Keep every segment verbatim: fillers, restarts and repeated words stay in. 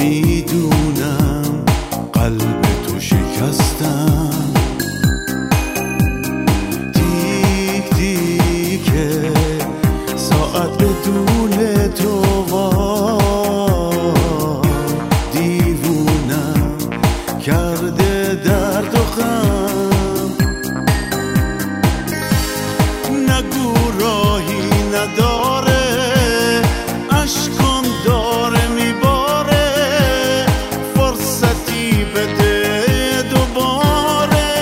میدونم قلب تو شکستم، تیک تیکه ساعت بدون تو وای دیوونم کرده درد و غم. نگو راهی نداره، اشکم داره میباره، فرصتی بده دوباره.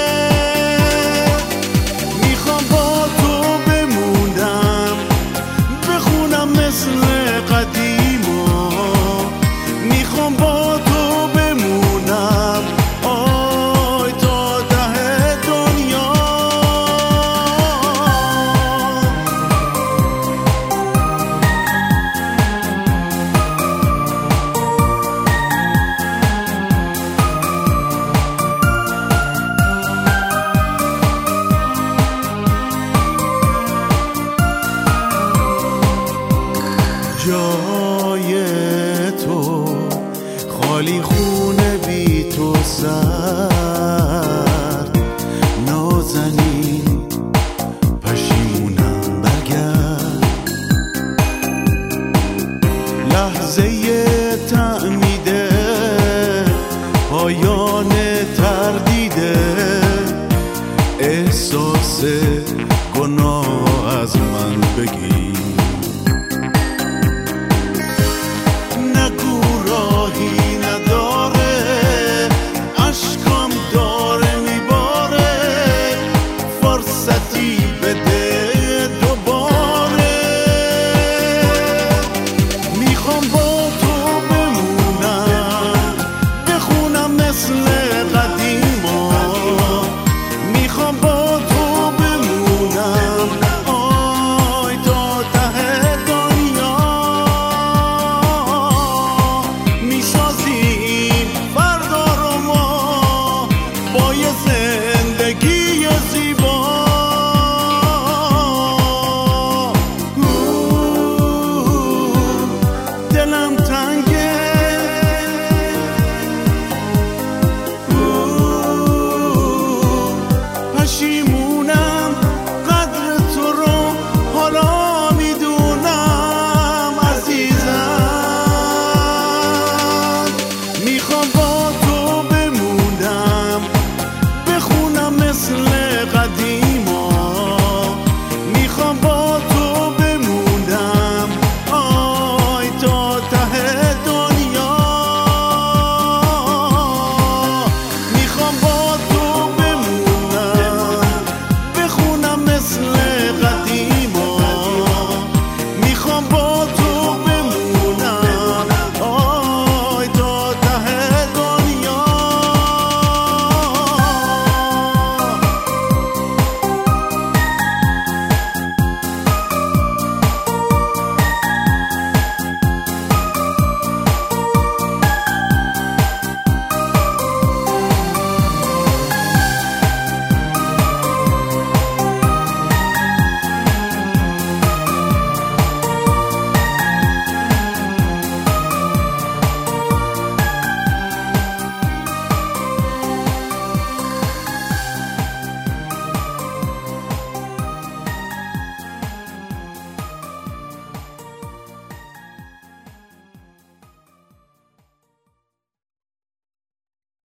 میخوام با تو بمونم، بخونم مثل قدیما، میخوام با تو بمونم آی تا ته دنیا. جای تو خالی، خونه بی تو سرد، نازنین پشیمونم برگرد. لحظه تعمیده پایان